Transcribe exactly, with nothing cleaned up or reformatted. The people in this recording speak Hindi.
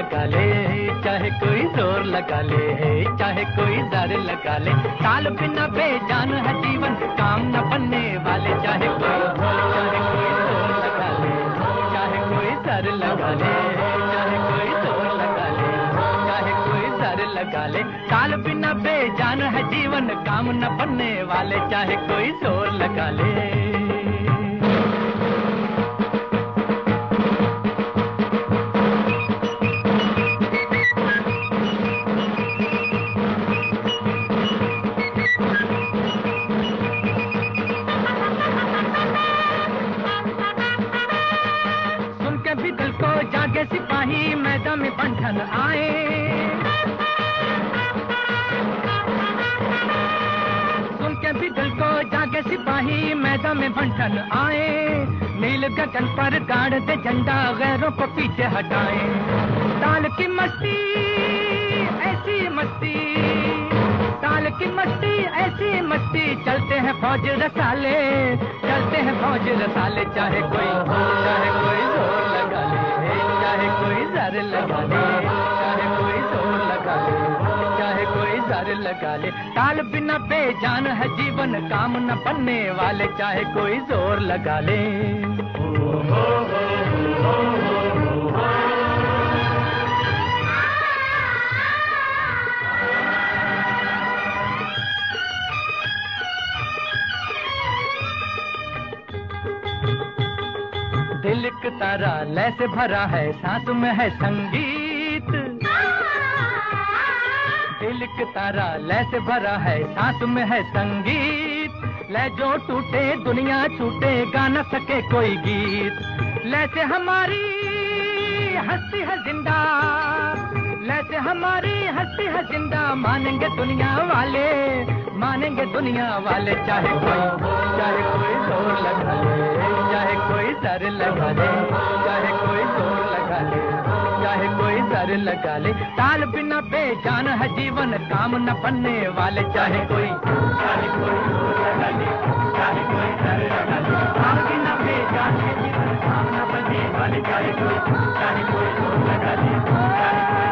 लगा ले, चाहे कोई जोर लगा ले, चाहे कोई दर लगा ले, ताल बिना बेजान है जीवन, काम न बनने वाले, चाहे कोई चाहे कोई जोर लगा ले, चाहे कोई दर लगा ले, चाहे कोई जोर लगा ले, चाहे कोई दर लगा ले, ताल बिना बेजान है जीवन, काम न बनने वाले, चाहे कोई जोर लगा ले। जागे सिपाही मैदान में बंधन आए, सुन के भी दिल को जागे सिपाही मैदान में बंधन आए, नील गगन पर गाड़ दे झंडा, गैरों को पीछे हटाए, ताल की मस्ती ऐसी मस्ती, ताल की मस्ती ऐसी मस्ती, चलते हैं फौज रसाले, चलते हैं फौज रसाले, चाहे कोई चाहे कोई जोर लगा ले, चाहे कोई जर लगा ले, चाहे कोई जोर लगा ले, चाहे कोई जर लगा ले, ताल बिना बेजान है जीवन, काम न बनने वाले, चाहे कोई जोर लगा ले। दिल एक तारा लय से भरा है, सांस में है संगीत, दिल एक तारा लय से भरा है, सांस में है संगीत, लय जो टूटे दुनिया छूटे, गा न सके कोई गीत, लय से हमारी हस्ती है जिंदा, लय से हमारी हस्ती है जिंदा, मानेंगे दुनिया वाले, मानेंगे दुनिया वाले, चाहे कोई चाहे कोई जोर लगा ले, चाहे कोई दर लगा ले, चाहे कोई जोर लगा ले, चाहे कोई दर लगा ले, ताल बिना बेजान है जीवन, काम न बनने वाले, चाहे कोई चाहे कोई जोर लगा ले, चाहे कोई दर लगा ले, ताल बिना बेजान है जीवन, काम न बनने वाले, चाहे कोई चाहे कोई जोर लगा ले, चाहे